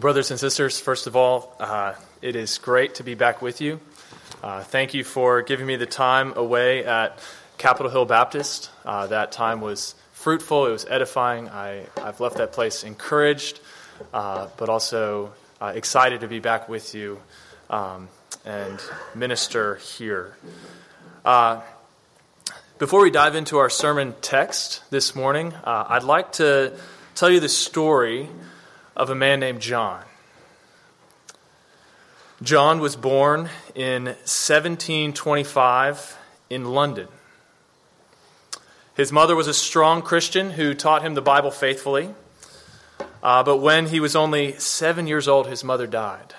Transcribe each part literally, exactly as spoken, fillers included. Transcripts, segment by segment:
Well, brothers and sisters, first of all, uh, it is great to be back with you. Uh, thank you for giving me the time away at Capitol Hill Baptist. Uh, that time was fruitful. It was edifying. I, I've left that place encouraged, uh, but also uh, excited to be back with you um, and minister here. Uh, before we dive into our sermon text this morning, uh, I'd like to tell you the story of a man named John. John was born in seventeen twenty-five in London. His mother was a strong Christian who taught him the Bible faithfully. Uh, but when he was only seven years old, his mother died.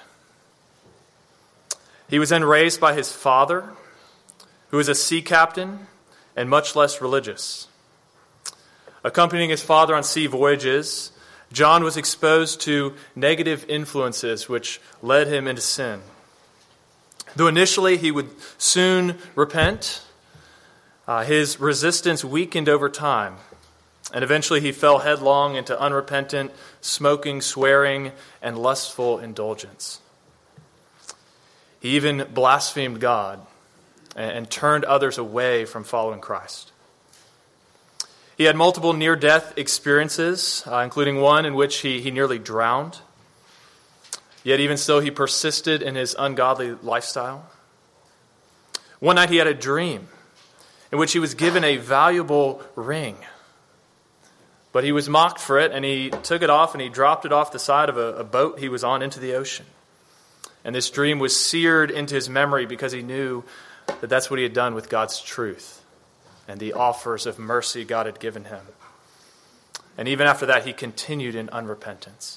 He was then raised by his father, who was a sea captain and much less religious. Accompanying his father on sea voyages, John was exposed to negative influences which led him into sin. Though initially he would soon repent, uh, his resistance weakened over time, and eventually he fell headlong into unrepentant smoking, swearing, and lustful indulgence. He even blasphemed God and, and turned others away from following Christ. He had multiple near-death experiences, uh, including one in which he, he nearly drowned. Yet even so, he persisted in his ungodly lifestyle. One night he had a dream in which he was given a valuable ring. But he was mocked for it, and he took it off and he dropped it off the side of a, a boat he was on into the ocean. And this dream was seared into his memory because he knew that that's what he had done with God's truth and the offers of mercy God had given him. And even after that, he continued in unrepentance.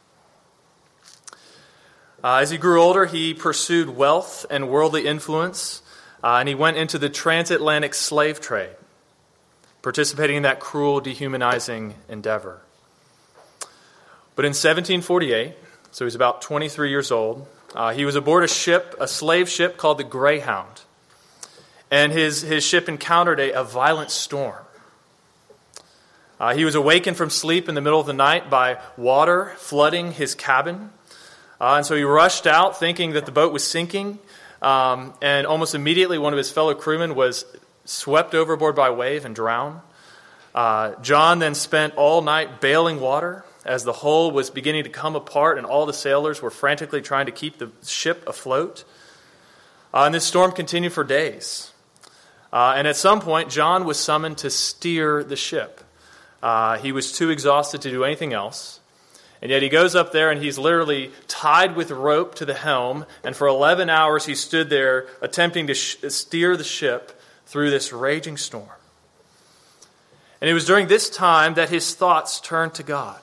Uh, as he grew older, he pursued wealth and worldly influence, uh, and he went into the transatlantic slave trade, participating in that cruel, dehumanizing endeavor. But in seventeen forty-eight, so he was about twenty-three years old, uh, he was aboard a ship, a slave ship called the Greyhound. And his, his ship encountered a, a violent storm. Uh, he was awakened from sleep in the middle of the night by water flooding his cabin. Uh, and so he rushed out thinking that the boat was sinking. Um, and almost immediately one of his fellow crewmen was swept overboard by a wave and drowned. Uh, John then spent all night bailing water as the hull was beginning to come apart and all the sailors were frantically trying to keep the ship afloat. Uh, and this storm continued for days. Uh, and at some point, John was summoned to steer the ship. Uh, he was too exhausted to do anything else. And yet he goes up there and he's literally tied with rope to the helm. And for eleven hours he stood there attempting to sh- steer the ship through this raging storm. And it was during this time that his thoughts turned to God.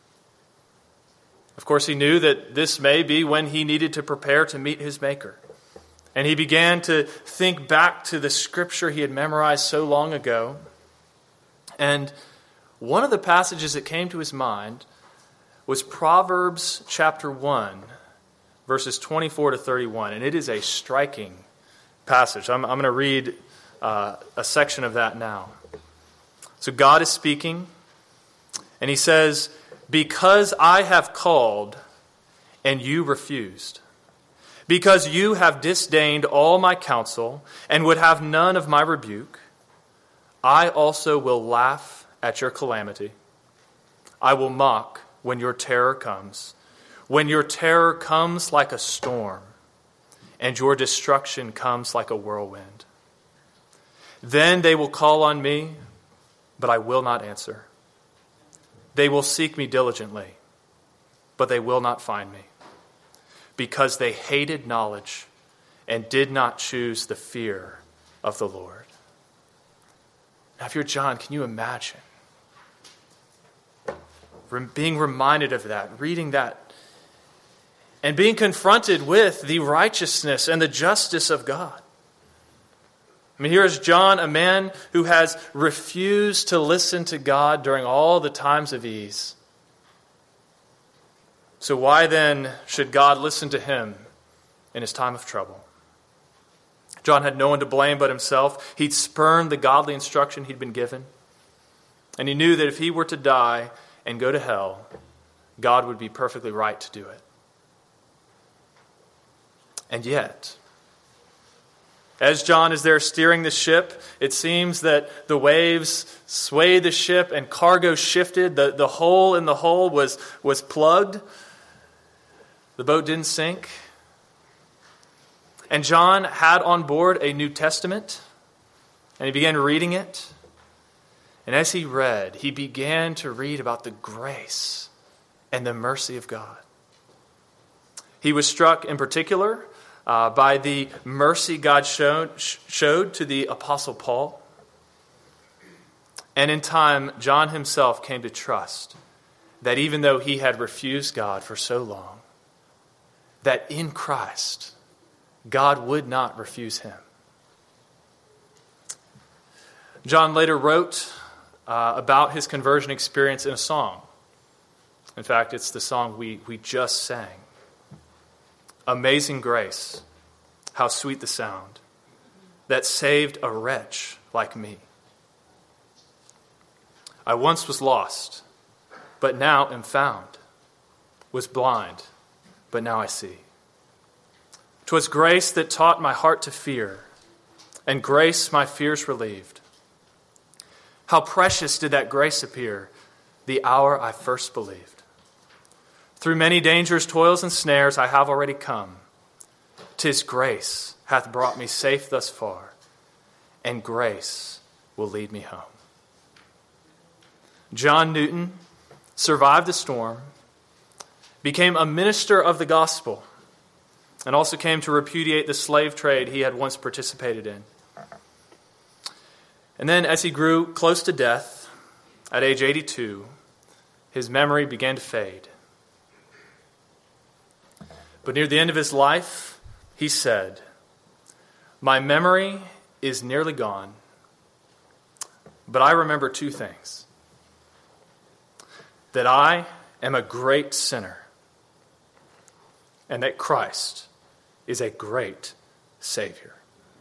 Of course, he knew that this may be when he needed to prepare to meet his Maker. And he began to think back to the scripture he had memorized so long ago. And one of the passages that came to his mind was Proverbs chapter one, verses twenty-four to thirty-one. And it is a striking passage. I'm, I'm going to read uh, a section of that now. So God is speaking, and he says, "Because I have called, and you refused. Because you have disdained all my counsel and would have none of my rebuke, I also will laugh at your calamity. I will mock when your terror comes, when your terror comes like a storm and your destruction comes like a whirlwind. Then they will call on me, but I will not answer. They will seek me diligently, but they will not find me. Because they hated knowledge and did not choose the fear of the Lord." Now, if you're John, can you imagine being reminded of that, reading that, and being confronted with the righteousness and the justice of God? I mean, here is John, a man who has refused to listen to God during all the times of ease. So why then should God listen to him in his time of trouble? John had no one to blame but himself. He'd spurned the godly instruction he'd been given. And he knew that if he were to die and go to hell, God would be perfectly right to do it. And yet, as John is there steering the ship, it seems that the waves swayed the ship and cargo shifted. The, the hole in the hull was, was plugged. The boat didn't sink. And John had on board a New Testament, and he began reading it. And as he read, he began to read about the grace and the mercy of God. He was struck in particular uh, by the mercy God showed, showed to the Apostle Paul. And in time, John himself came to trust that even though he had refused God for so long, that in Christ, God would not refuse him. John later wrote uh, about his conversion experience in a song. In fact, it's the song we, we just sang. Amazing grace, how sweet the sound that saved a wretch like me. I once was lost, but now am found, was blind, but now I see. 'Twas grace that taught my heart to fear, and grace my fears relieved. How precious did that grace appear the hour I first believed. Through many dangers, toils, and snares I have already come. 'Tis grace hath brought me safe thus far, and grace will lead me home. John Newton survived the storm, became a minister of the gospel, and also came to repudiate the slave trade he had once participated in. And then as he grew close to death, at age eighty-two, his memory began to fade. But near the end of his life, he said, "My memory is nearly gone, but I remember two things. That I am a great sinner, and that Christ is a great Savior."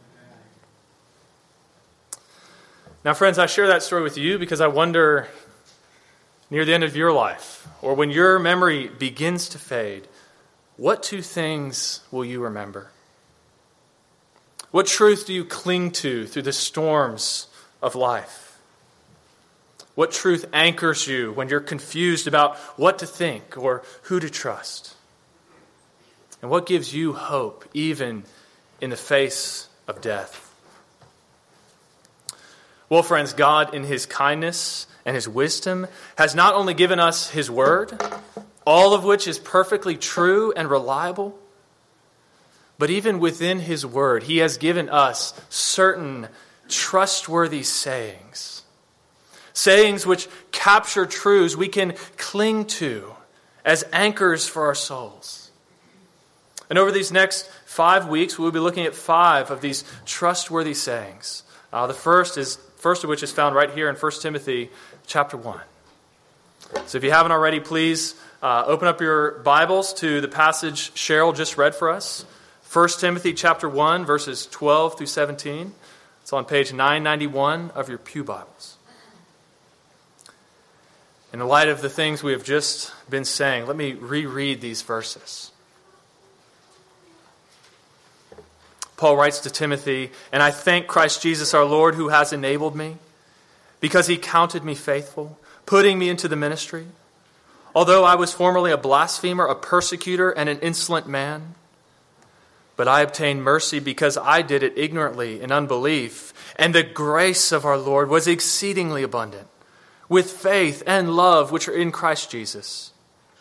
Now, friends, I share that story with you because I wonder, near the end of your life, or when your memory begins to fade, what two things will you remember? What truth do you cling to through the storms of life? What truth anchors you when you're confused about what to think or who to trust? And what gives you hope even in the face of death? Well, friends, God in his kindness and his wisdom has not only given us his word, all of which is perfectly true and reliable, but even within his word, he has given us certain trustworthy sayings. Sayings which capture truths we can cling to as anchors for our souls. And over these next five weeks, we'll be looking at five of these trustworthy sayings. Uh, the first is first of which is found right here in First Timothy chapter one. So if you haven't already, please uh, open up your Bibles to the passage Cheryl just read for us. First Timothy chapter one, verses twelve through seventeen. It's on page nine ninety-one of your pew Bibles. In the light of the things we have just been saying, let me reread these verses. Paul writes to Timothy, "And I thank Christ Jesus our Lord, who has enabled me, because he counted me faithful, putting me into the ministry. Although I was formerly a blasphemer, a persecutor, and an insolent man, but I obtained mercy because I did it ignorantly in unbelief, and the grace of our Lord was exceedingly abundant, with faith and love which are in Christ Jesus.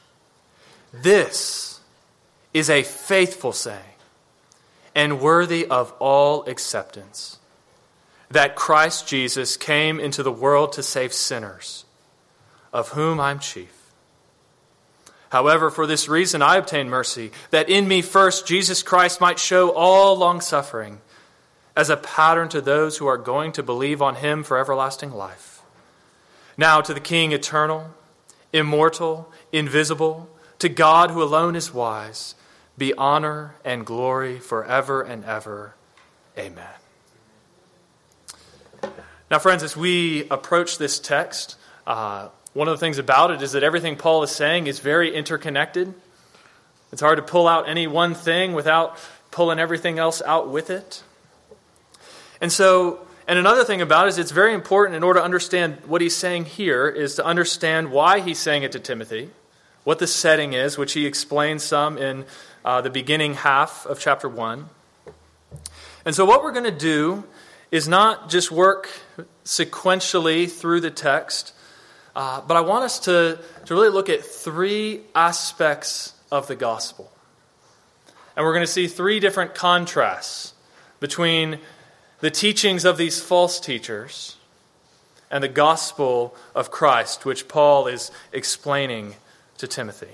This is a faithful saying, and worthy of all acceptance, that Christ Jesus came into the world to save sinners, of whom I'm chief. However, for this reason I obtained mercy, that in me first Jesus Christ might show all long-suffering as a pattern to those who are going to believe on him for everlasting life. Now to the King eternal, immortal, invisible, to God who alone is wise, be honor and glory forever and ever. Amen." Now, friends, as we approach this text, uh, One of the things about it is that everything Paul is saying is very interconnected. It's hard to pull out any one thing without pulling everything else out with it. And so, and another thing about it is it's very important in order to understand what he's saying here is to understand why he's saying it to Timothy, what the setting is, which he explains some in uh, the beginning half of chapter one. And so what we're going to do is not just work sequentially through the text, uh, but I want us to, to really look at three aspects of the gospel. And we're going to see three different contrasts between the teachings of these false teachers and the gospel of Christ, which Paul is explaining to Timothy.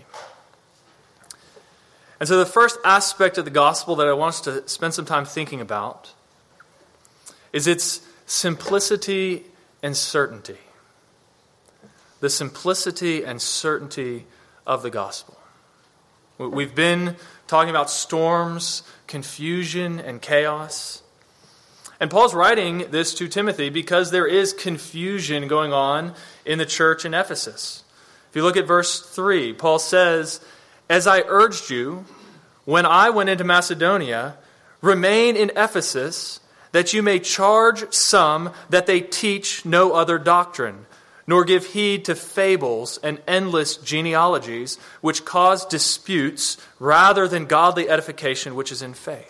And so the first aspect of the gospel that I want us to spend some time thinking about is its simplicity and certainty. The simplicity and certainty of the gospel. We've been talking about storms, confusion, and chaos. And Paul's writing this to Timothy because there is confusion going on in the church in Ephesus. If you look at verse three, Paul says, "As I urged you, when I went into Macedonia, remain in Ephesus, that you may charge some that they teach no other doctrine, nor give heed to fables and endless genealogies, which cause disputes rather than godly edification which is in faith."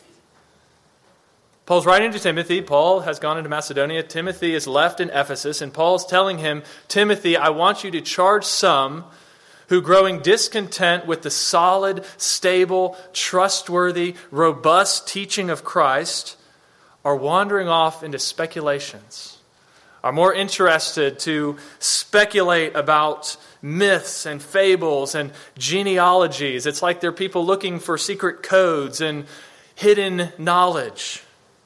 Paul's writing to Timothy. Paul has gone into Macedonia. Timothy is left in Ephesus. And Paul's telling him, Timothy, I want you to charge some who, growing discontent with the solid, stable, trustworthy, robust teaching of Christ, are wandering off into speculations, are more interested to speculate about myths and fables and genealogies. It's like they're people looking for secret codes and hidden knowledge.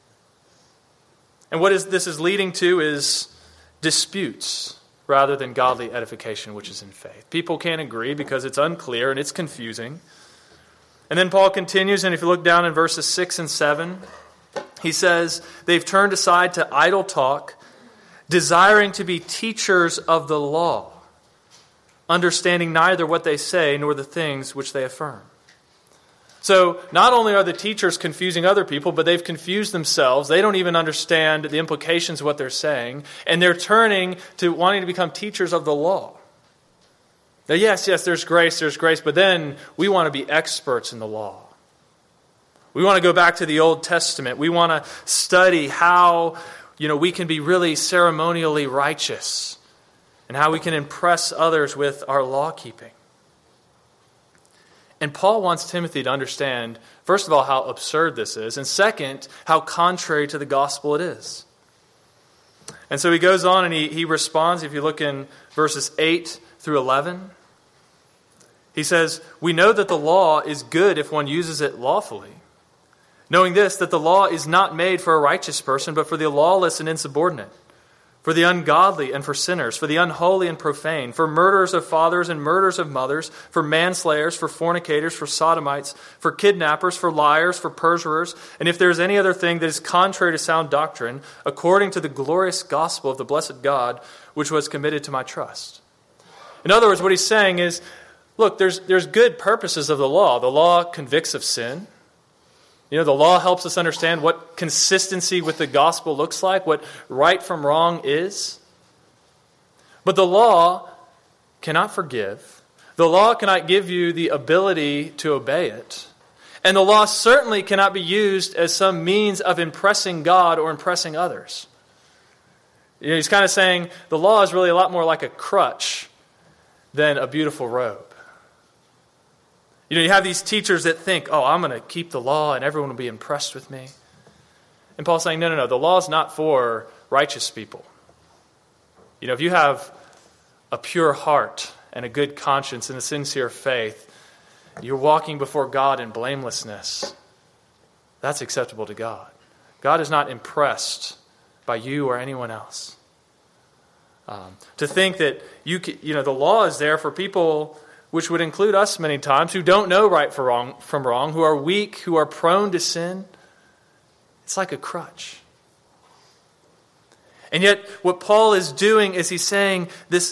And what is this is leading to is disputes rather than godly edification, which is in faith. People can't agree because it's unclear and it's confusing. And then Paul continues, and if you look down in verses six and seven, he says, they've turned aside to idle talk, desiring to be teachers of the law, understanding neither what they say nor the things which they affirm. So not only are the teachers confusing other people, but they've confused themselves. They don't even understand the implications of what they're saying. And they're turning to wanting to become teachers of the law. Now, yes, yes, there's grace, there's grace, but then we want to be experts in the law. We want to go back to the Old Testament. We want to study how, you know, we can be really ceremonially righteous and how we can impress others with our law keeping. And Paul wants Timothy to understand, first of all, how absurd this is, and second, how contrary to the gospel it is. And so he goes on and he, he responds, if you look in verses eight through eleven, he says, "We know that the law is good if one uses it lawfully, knowing this, that the law is not made for a righteous person, but for the lawless and insubordinate, for the ungodly and for sinners, for the unholy and profane, for murderers of fathers and murderers of mothers, for manslayers, for fornicators, for sodomites, for kidnappers, for liars, for perjurers, and if there is any other thing that is contrary to sound doctrine, according to the glorious gospel of the blessed God, which was committed to my trust." In other words, what he's saying is, look, there's, there's good purposes of the law. The law convicts of sin. You know, the law helps us understand what consistency with the gospel looks like, what right from wrong is. But the law cannot forgive. The law cannot give you the ability to obey it. And the law certainly cannot be used as some means of impressing God or impressing others. You know, he's kind of saying the law is really a lot more like a crutch than a beautiful robe. You know, you have these teachers that think, oh, I'm going to keep the law and everyone will be impressed with me. And Paul's saying, no, no, no, the law is not for righteous people. You know, if you have a pure heart and a good conscience and a sincere faith, you're walking before God in blamelessness. That's acceptable to God. God is not impressed by you or anyone else. Um, to think that you, can, you know, the law is there for people, which would include us many times, who don't know right for wrong, from wrong, who are weak, who are prone to sin. It's like a crutch. And yet what Paul is doing is he's saying this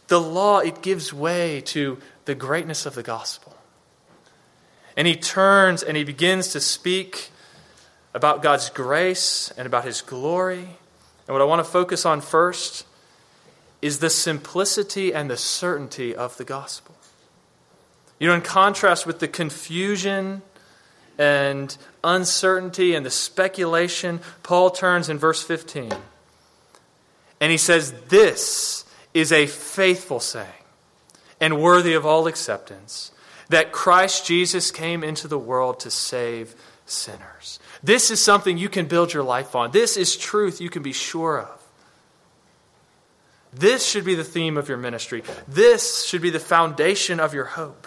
The law, it gives way to the greatness of the gospel. And he turns and he begins to speak about God's grace and about his glory. And what I want to focus on first is the simplicity and the certainty of the gospel. You know, in contrast with the confusion and uncertainty and the speculation, Paul turns in verse fifteen. And he says, "This is a faithful saying and worthy of all acceptance, that Christ Jesus came into the world to save sinners." This is something you can build your life on. This is truth you can be sure of. This should be the theme of your ministry. This should be the foundation of your hope.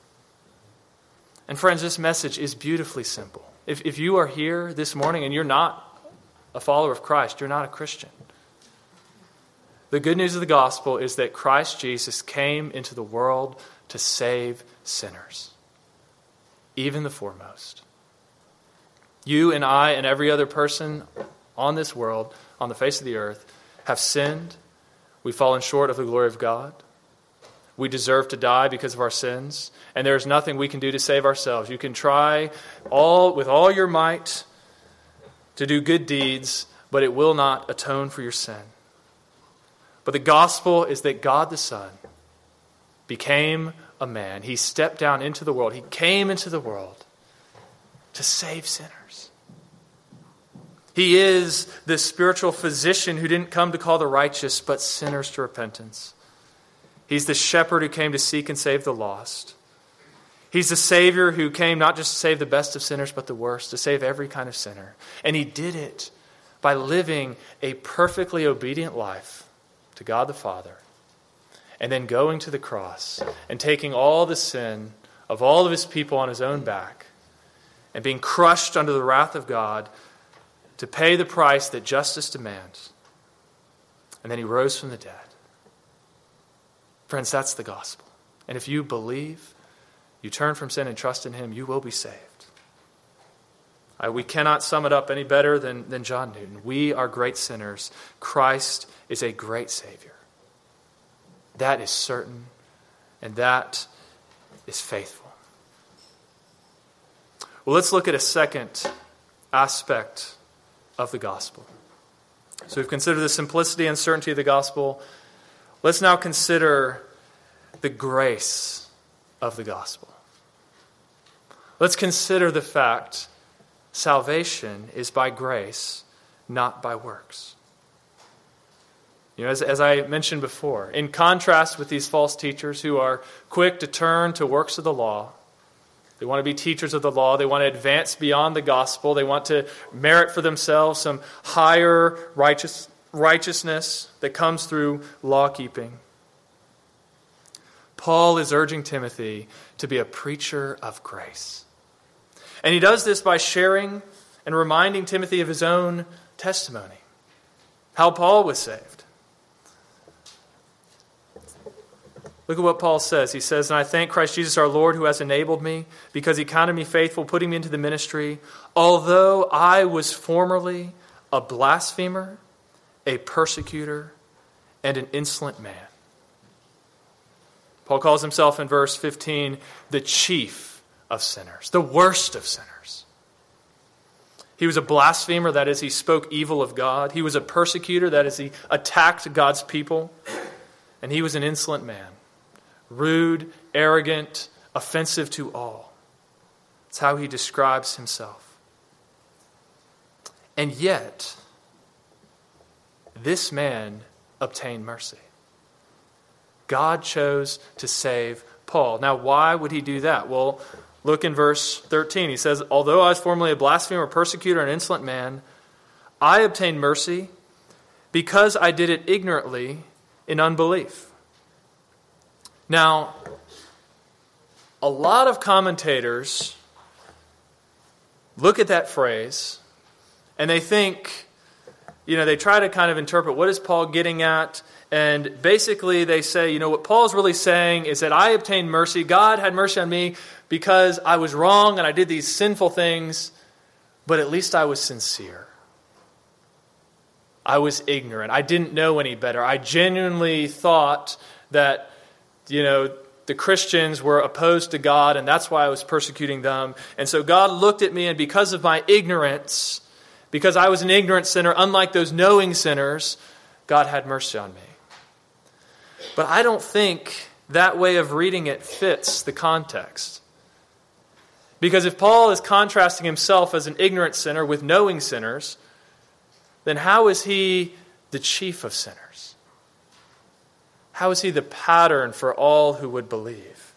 And friends, this message is beautifully simple. If, if you are here this morning and you're not a follower of Christ, you're not a Christian. The good news of the gospel is that Christ Jesus came into the world to save sinners, even the foremost. You and I and every other person on this world, on the face of the earth, have sinned. We've fallen short of the glory of God. We deserve to die because of our sins, and there is nothing we can do to save ourselves. You can try all with all your might to do good deeds, but it will not atone for your sin. But the gospel is that God the Son became a man. He stepped down into the world. He came into the world to save sinners. He is the spiritual physician who didn't come to call the righteous, but sinners to repentance. He's the shepherd who came to seek and save the lost. He's the Savior who came not just to save the best of sinners, but the worst, to save every kind of sinner. And he did it by living a perfectly obedient life to God the Father, and then going to the cross and taking all the sin of all of his people on his own back and being crushed under the wrath of God to pay the price that justice demands. And then he rose from the dead. Friends, that's the gospel. And if you believe, you turn from sin and trust in him, you will be saved. I, we cannot sum it up any better than, than John Newton. We are great sinners. Christ is a great Savior. That is certain, and that is faithful. Well, let's look at a second aspect of the gospel. So we've considered the simplicity and certainty of the gospel. Let's now consider the grace of the gospel. Let's consider the fact salvation is by grace, not by works. You know, as, as I mentioned before, in contrast with these false teachers who are quick to turn to works of the law, they want to be teachers of the law, they want to advance beyond the gospel, they want to merit for themselves some higher righteous, righteousness that comes through law keeping. Paul is urging Timothy to be a preacher of grace. And he does this by sharing and reminding Timothy of his own testimony, how Paul was saved. Look at what Paul says. He says, "And I thank Christ Jesus our Lord who has enabled me, because he counted me faithful, putting me into the ministry, although I was formerly a blasphemer, a persecutor, and an insolent man." Paul calls himself in verse fifteen the chief of sinners, the worst of sinners. He was a blasphemer, that is, he spoke evil of God. He was a persecutor, that is, he attacked God's people. And he was an insolent man, rude, arrogant, offensive to all. That's how he describes himself. And yet, this man obtained mercy. God chose to save Paul. Now, why would he do that? Well, look in verse thirteen. He says, "Although I was formerly a blasphemer, persecutor, and insolent man, I obtained mercy because I did it ignorantly in unbelief." Now, a lot of commentators look at that phrase and they think, you know, they try to kind of interpret what is Paul getting at. And basically they say, you know, what Paul's really saying is that I obtained mercy. God had mercy on me because I was wrong and I did these sinful things, but at least I was sincere. I was ignorant. I didn't know any better. I genuinely thought that, you know, the Christians were opposed to God, and that's why I was persecuting them. And so God looked at me, and because of my ignorance, because I was an ignorant sinner, unlike those knowing sinners, God had mercy on me. But I don't think that way of reading it fits the context. Because if Paul is contrasting himself as an ignorant sinner with knowing sinners, then how is he the chief of sinners? How is he the pattern for all who would believe?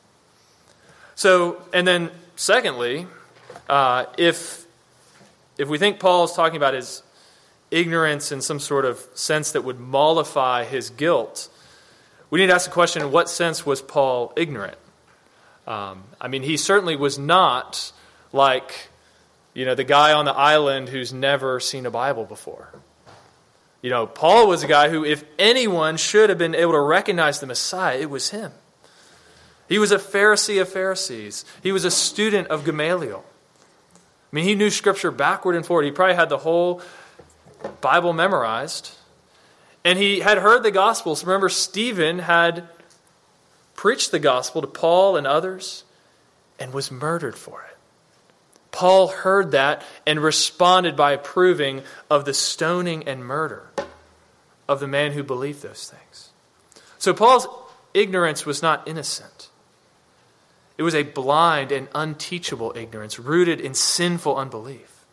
So, and then secondly, uh, if if we think Paul is talking about his ignorance in some sort of sense that would mollify his guilt, we need to ask the question, in what sense was Paul ignorant? Um, I mean, he certainly was not like, you know, the guy on the island who's never seen a Bible before. You know, Paul was a guy who, if anyone should have been able to recognize the Messiah, it was him. He was a Pharisee of Pharisees. He was a student of Gamaliel. I mean, he knew Scripture backward and forward. He probably had the whole Bible memorized. And he had heard the Gospels. Remember, Stephen had preached the Gospel to Paul and others and was murdered for it. Paul heard that and responded by approving of the stoning and murder of the man who believed those things. So Paul's ignorance was not innocent. It was a blind and unteachable ignorance rooted in sinful unbelief.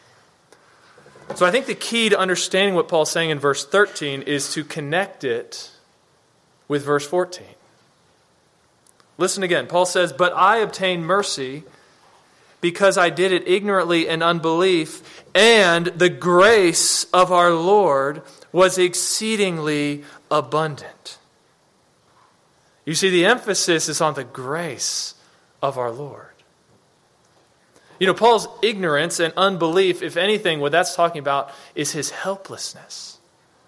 So I think the key to understanding what Paul's saying in verse thirteen is to connect it with verse fourteen. Listen again. Paul says, "But I obtained mercy because I did it ignorantly in unbelief, and the grace of our Lord was exceedingly abundant." You see, the emphasis is on the grace of our Lord. You know, Paul's ignorance and unbelief, if anything, what that's talking about is his helplessness.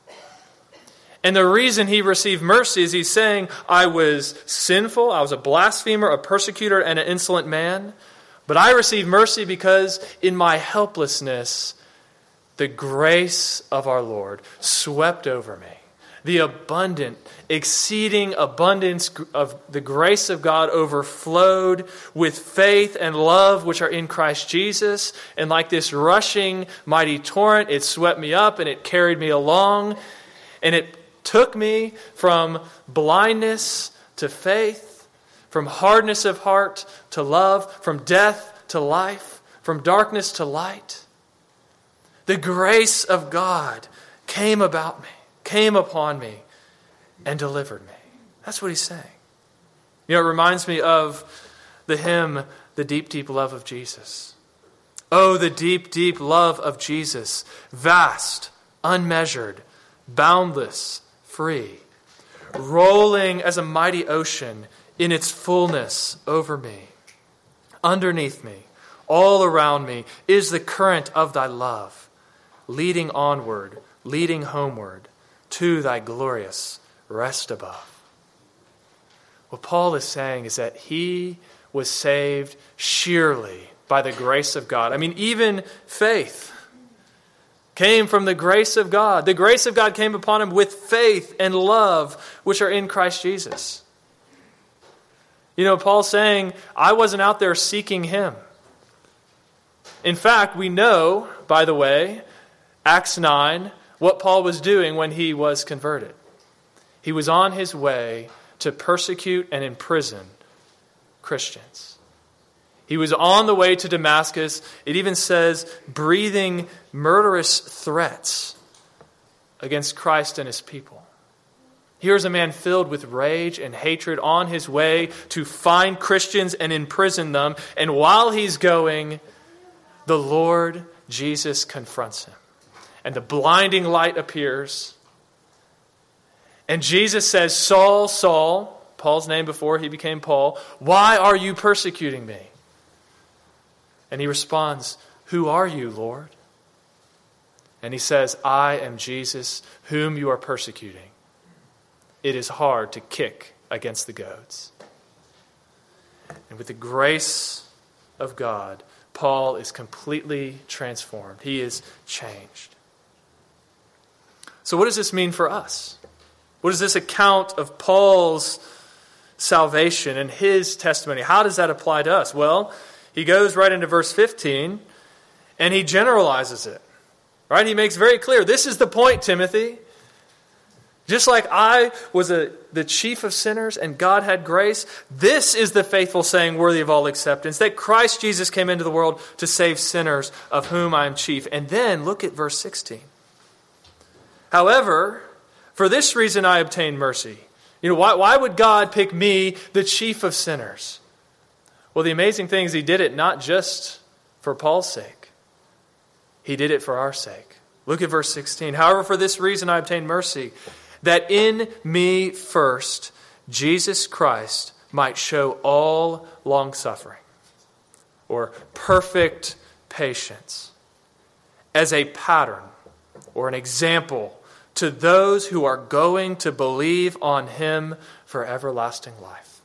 And the reason he received mercy is he's saying, I was sinful, I was a blasphemer, a persecutor, and an insolent man. But I received mercy because in my helplessness, the grace of our Lord swept over me. The abundant, exceeding abundance of the grace of God overflowed with faith and love which are in Christ Jesus. And like this rushing mighty torrent, it swept me up and it carried me along. And it took me from blindness to faith, from hardness of heart to love, from death to life, from darkness to light. The grace of God came about me, came upon me, and delivered me. That's what he's saying. You know, it reminds me of the hymn, The Deep, Deep Love of Jesus. Oh, the deep, deep love of Jesus, vast, unmeasured, boundless, free, rolling as a mighty ocean in its fullness over me. Underneath me, all around me, is the current of thy love, leading onward, leading homeward, to thy glorious rest above. What Paul is saying is that he was saved sheerly by the grace of God. I mean, even faith came from the grace of God. The grace of God came upon him with faith and love, which are in Christ Jesus. You know, Paul's saying, I wasn't out there seeking him. In fact, we know, by the way, Acts nine, what Paul was doing when he was converted. He was on his way to persecute and imprison Christians. He was on the way to Damascus. It even says, breathing murderous threats against Christ and his people. Here's a man filled with rage and hatred on his way to find Christians and imprison them. And while he's going, the Lord Jesus confronts him. And the blinding light appears. And Jesus says, Saul, Saul, Paul's name before he became Paul, why are you persecuting me? And he responds, who are you, Lord? And he says, I am Jesus, whom you are persecuting. It is hard to kick against the goads. And with the grace of God, Paul is completely transformed. He is changed. So what does this mean for us? What is this account of Paul's salvation and his testimony? How does that apply to us? Well, he goes right into verse fifteen and he generalizes it. Right? He makes very clear, this is the point, Timothy. Just like I was a, the chief of sinners and God had grace, this is the faithful saying worthy of all acceptance, that Christ Jesus came into the world to save sinners, of whom I am chief. And then look at verse sixteen. However, for this reason I obtained mercy. You know, why, why would God pick me, the chief of sinners? Well, the amazing thing is he did it not just for Paul's sake. He did it for our sake. Look at verse sixteen. However, for this reason I obtained mercy, that in me first Jesus Christ might show all long-suffering, or perfect patience, as a pattern or an example to those who are going to believe on him for everlasting life.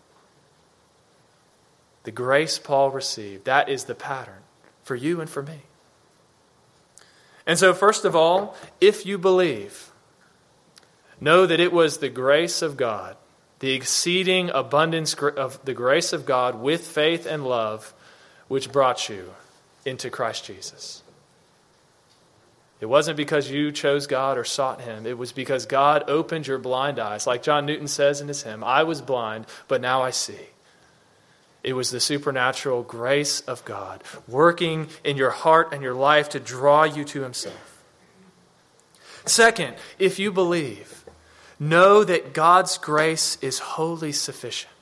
The grace Paul received, that is the pattern for you and for me. And so first of all, if you believe, know that it was the grace of God, the exceeding abundance of the grace of God with faith and love, which brought you into Christ Jesus. It wasn't because you chose God or sought him. It was because God opened your blind eyes. Like John Newton says in his hymn, I was blind, but now I see. It was the supernatural grace of God working in your heart and your life to draw you to himself. Second, if you believe, know that God's grace is wholly sufficient.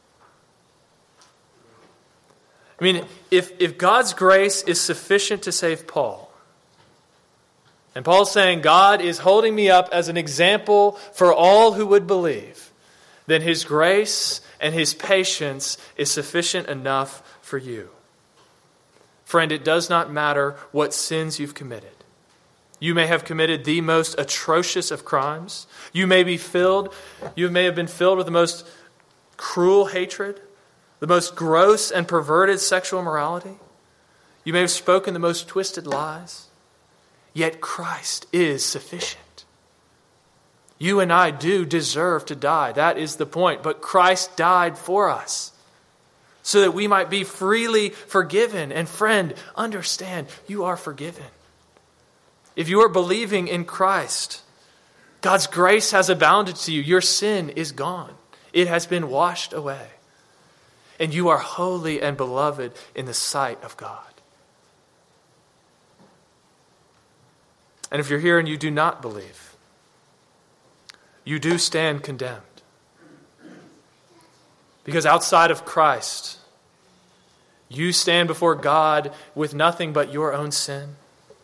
I mean, if, if God's grace is sufficient to save Paul, and Paul's saying, God is holding me up as an example for all who would believe, then his grace and his patience is sufficient enough for you. Friend, it does not matter what sins you've committed. You may have committed the most atrocious of crimes. You may be filled, you may have been filled with the most cruel hatred, the most gross and perverted sexual morality. You may have spoken the most twisted lies. Yet Christ is sufficient. You and I do deserve to die. That is the point. But Christ died for us so that we might be freely forgiven. And friend, understand, you are forgiven. If you are believing in Christ, God's grace has abounded to you. Your sin is gone. It has been washed away. And you are holy and beloved in the sight of God. And if you're here and you do not believe, you do stand condemned. Because outside of Christ, you stand before God with nothing but your own sin.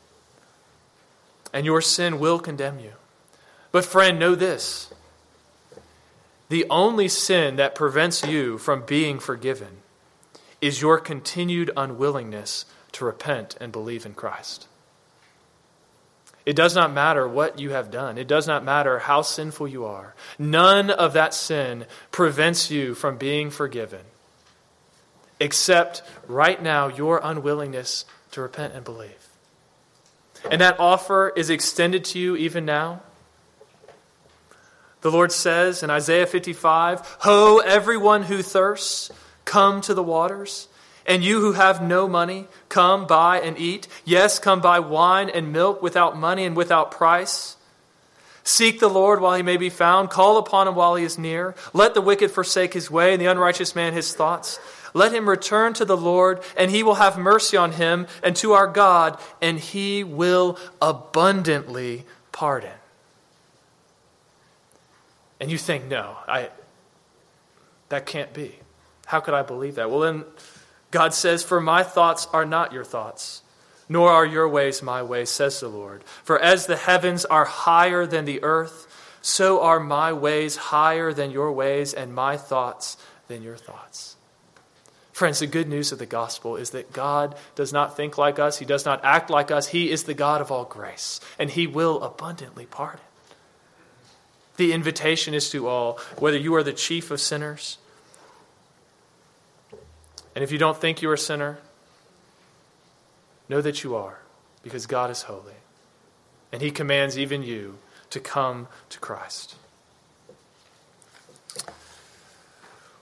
And your sin will condemn you. But friend, know this. The only sin that prevents you from being forgiven is your continued unwillingness to repent and believe in Christ. It does not matter what you have done. It does not matter how sinful you are. None of that sin prevents you from being forgiven, except right now your unwillingness to repent and believe. And that offer is extended to you even now. The Lord says in Isaiah fifty-five, Ho, everyone who thirsts, come to the waters. And you who have no money, come buy and eat. Yes, come buy wine and milk without money and without price. Seek the Lord while he may be found. Call upon him while he is near. Let the wicked forsake his way and the unrighteous man his thoughts. Let him return to the Lord, and he will have mercy on him, and to our God, and he will abundantly pardon. And you think, no, I that can't be. How could I believe that? Well, then God says, for my thoughts are not your thoughts, nor are your ways my ways, says the Lord. For as the heavens are higher than the earth, so are my ways higher than your ways, and my thoughts than your thoughts. Friends, the good news of the gospel is that God does not think like us. He does not act like us. He is the God of all grace, and he will abundantly pardon. The invitation is to all, whether you are the chief of sinners, and if you don't think you're a sinner, know that you are, because God is holy. And he commands even you to come to Christ.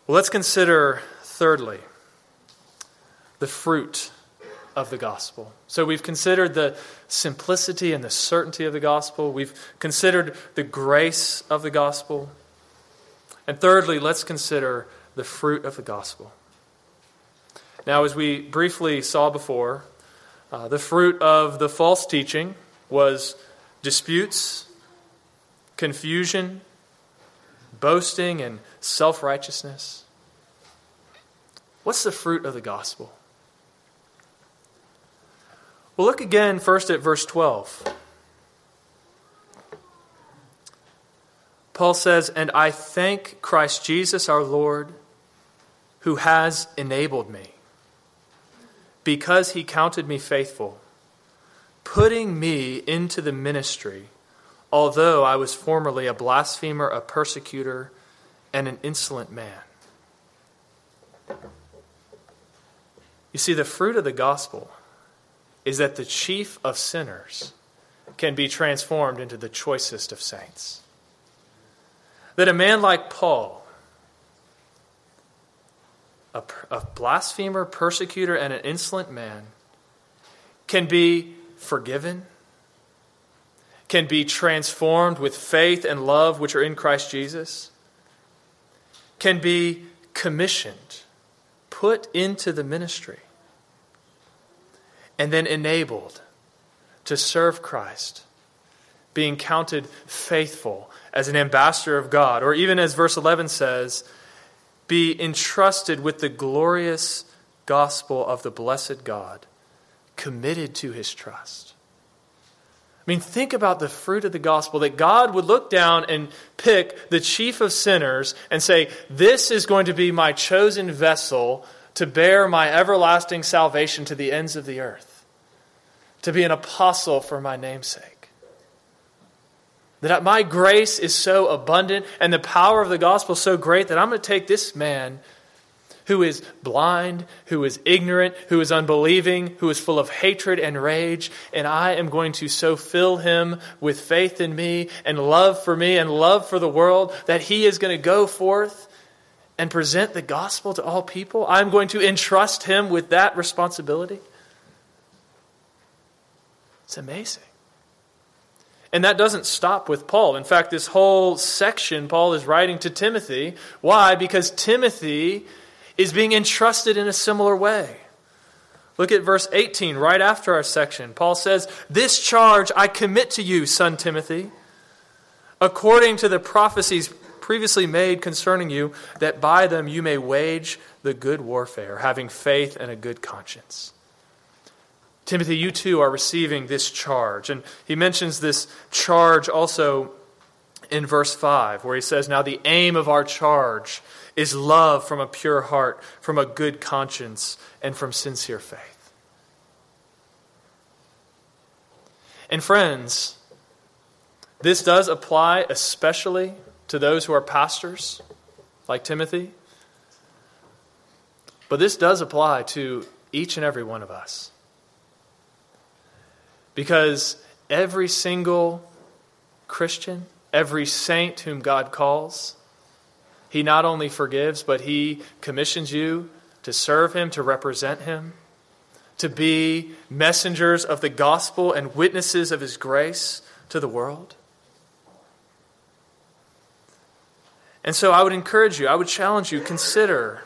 Well, let's consider, thirdly, the fruit of the gospel. So we've considered the simplicity and the certainty of the gospel. We've considered the grace of the gospel. And thirdly, let's consider the fruit of the gospel. Now, as we briefly saw before, uh, the fruit of the false teaching was disputes, confusion, boasting, and self-righteousness. What's the fruit of the gospel? Well, look again first at verse twelve. Paul says, "And I thank Christ Jesus our Lord, who has enabled me, because he counted me faithful, putting me into the ministry, although I was formerly a blasphemer, a persecutor, and an insolent man." You see, the fruit of the gospel is that the chief of sinners can be transformed into the choicest of saints. That a man like Paul, a, a blasphemer, persecutor, and an insolent man, can be forgiven, can be transformed with faith and love which are in Christ Jesus, can be commissioned, put into the ministry, and then enabled to serve Christ, being counted faithful as an ambassador of God, or even as verse eleven says, be entrusted with the glorious gospel of the blessed God, committed to his trust. I mean, think about the fruit of the gospel, that God would look down and pick the chief of sinners and say, this is going to be my chosen vessel to bear my everlasting salvation to the ends of the earth, to be an apostle for my namesake. That my grace is so abundant and the power of the gospel so great that I'm going to take this man who is blind, who is ignorant, who is unbelieving, who is full of hatred and rage, and I am going to so fill him with faith in me and love for me and love for the world that he is going to go forth and present the gospel to all people. I'm going to entrust him with that responsibility. It's amazing. And that doesn't stop with Paul. In fact, this whole section Paul is writing to Timothy. Why? Because Timothy is being entrusted in a similar way. Look at verse eighteen, right after our section. Paul says, "This charge I commit to you, son Timothy, according to the prophecies previously made concerning you, that by them you may wage the good warfare, having faith and a good conscience." Timothy, you too are receiving this charge. And he mentions this charge also in verse five, where he says, "Now the aim of our charge is love from a pure heart, from a good conscience, and from sincere faith." And friends, this does apply especially to those who are pastors, like Timothy. But this does apply to each and every one of us. Because every single Christian, every saint whom God calls, he not only forgives, but he commissions you to serve him, to represent him, to be messengers of the gospel and witnesses of his grace to the world. And so I would encourage you, I would challenge you, consider,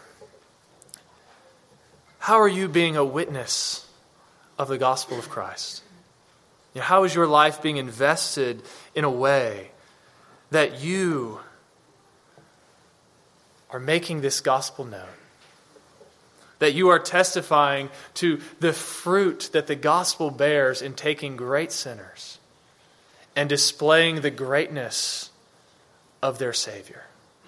how are you being a witness of the gospel of Christ? You know, how is your life being invested in a way that you are making this gospel known? That you are testifying to the fruit that the gospel bears in taking great sinners and displaying the greatness of their Savior.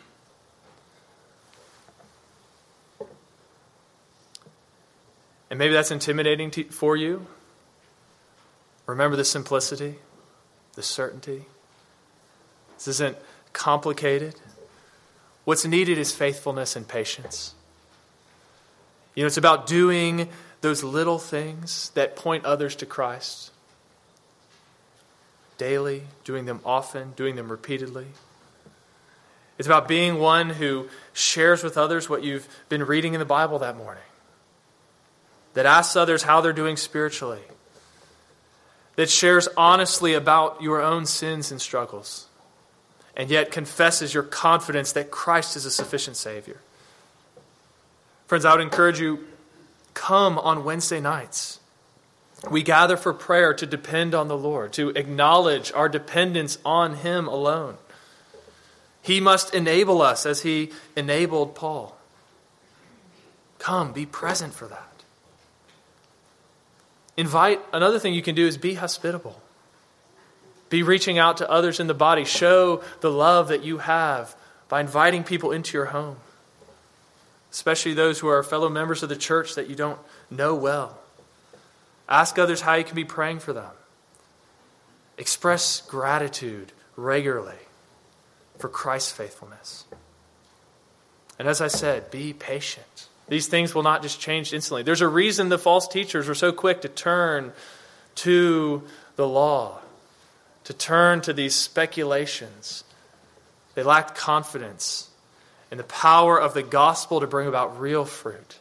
And maybe that's intimidating to, for you. Remember the simplicity, the certainty. This isn't complicated. What's needed is faithfulness and patience. You know, it's about doing those little things that point others to Christ. Daily, doing them often, doing them repeatedly. It's about being one who shares with others what you've been reading in the Bible that morning. That asks others how they're doing spiritually. That shares honestly about your own sins and struggles. And yet confesses your confidence that Christ is a sufficient Savior. Friends, I would encourage you, come on Wednesday nights. We gather for prayer to depend on the Lord, to acknowledge our dependence on Him alone. He must enable us as He enabled Paul. Come, be present for that. Invite, another thing you can do is be hospitable. Be reaching out to others in the body. Show the love that you have by inviting people into your home. Especially those who are fellow members of the church that you don't know well. Ask others how you can be praying for them. Express gratitude regularly for Christ's faithfulness. And as I said, be patient. These things will not just change instantly. There's a reason the false teachers were so quick to turn to the law, to turn to these speculations. They lacked confidence in the power of the gospel to bring about real fruit.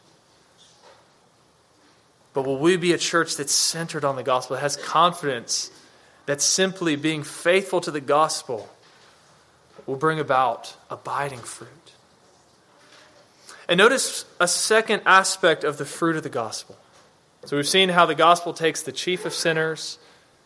But will we be a church that's centered on the gospel, that has confidence that simply being faithful to the gospel will bring about abiding fruit? And notice a second aspect of the fruit of the gospel. So we've seen how the gospel takes the chief of sinners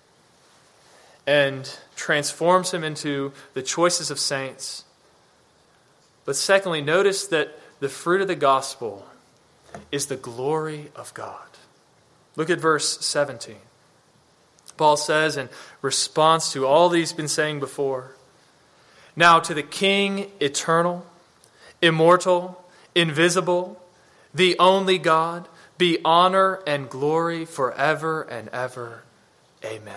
and transforms him into the choices of saints. But secondly, notice that the fruit of the gospel is the glory of God. Look at verse seventeen. Paul says in response to all that he's been saying before, "Now to the King, eternal, immortal, invisible, the only God, be honor and glory forever and ever. Amen."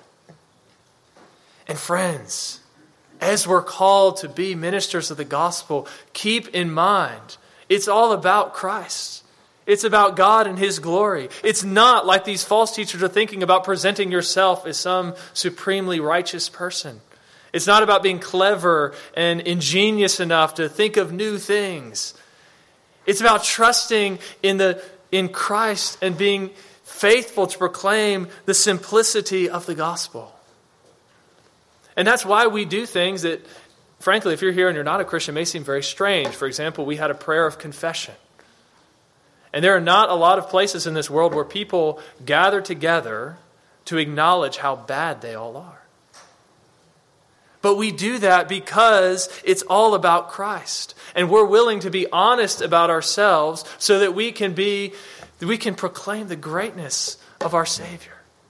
And friends, as we're called to be ministers of the gospel, keep in mind, it's all about Christ. It's about God and His glory. It's not like these false teachers are thinking about presenting yourself as some supremely righteous person. It's not about being clever and ingenious enough to think of new things. It's about trusting in the in Christ and being faithful to proclaim the simplicity of the gospel. And that's why we do things that, frankly, if you're here and you're not a Christian, may seem very strange. For example, we had a prayer of confession. And there are not a lot of places in this world where people gather together to acknowledge how bad they all are. But we do that because it's all about Christ. And we're willing to be honest about ourselves so that we can be, we can proclaim the greatness of our Savior.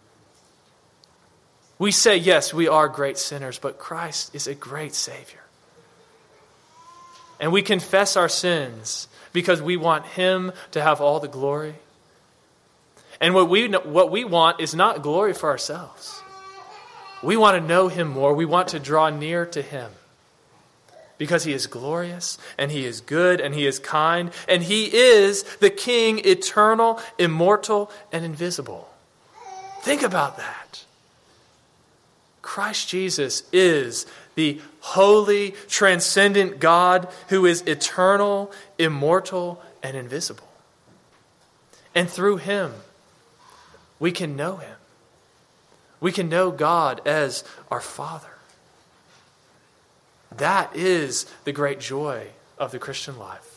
We say, yes, we are great sinners, but Christ is a great Savior. And we confess our sins because we want Him to have all the glory. And what we what we want is not glory for ourselves. We want to know Him more. We want to draw near to Him because He is glorious and He is good and He is kind and He is the King, eternal, immortal, and invisible. Think about that. Christ Jesus is the holy, transcendent God who is eternal, immortal, and invisible. And through Him, we can know Him. We can know God as our Father. That is the great joy of the Christian life.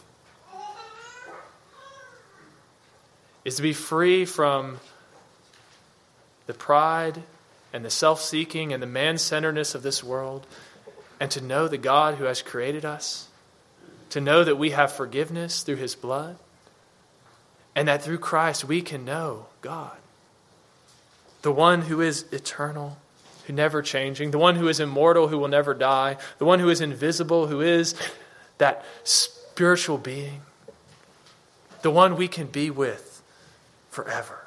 Is to be free from the pride and the self-seeking and the man-centeredness of this world, and to know the God who has created us, to know that we have forgiveness through His blood, and that through Christ we can know God. The one who is eternal, who never changing, the one who is immortal, who will never die, the one who is invisible, who is that spiritual being, the one we can be with forever.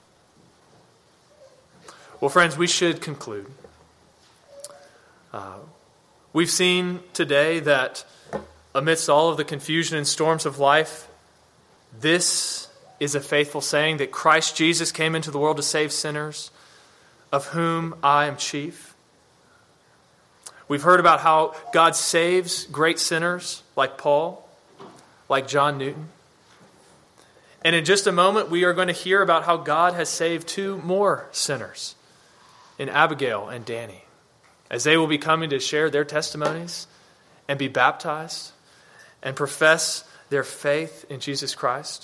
Well, friends, we should conclude. Uh, we've seen today that amidst all of the confusion and storms of life, this is a faithful saying that Christ Jesus came into the world to save sinners, of whom I am chief. We've heard about how God saves great sinners like Paul, like John Newton. And in just a moment, we are going to hear about how God has saved two more sinners, in Abigail and Danny, as they will be coming to share their testimonies and be baptized and profess their faith in Jesus Christ.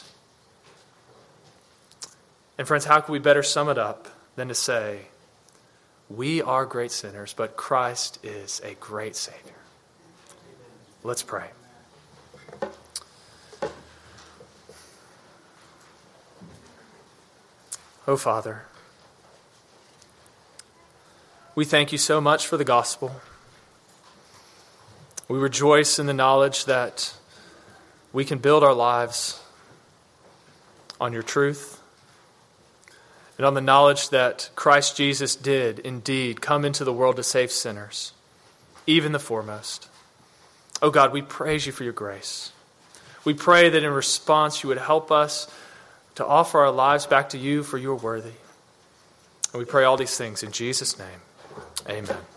And friends, how can we better sum it up than to say, we are great sinners, but Christ is a great Savior. Let's pray. Oh, Father, we thank you so much for the gospel. We rejoice in the knowledge that we can build our lives on your truth and on the knowledge that Christ Jesus did indeed come into the world to save sinners, even the foremost. Oh God, we praise you for your grace. We pray that in response you would help us to offer our lives back to you, for you are worthy. And we pray all these things in Jesus' name. Amen.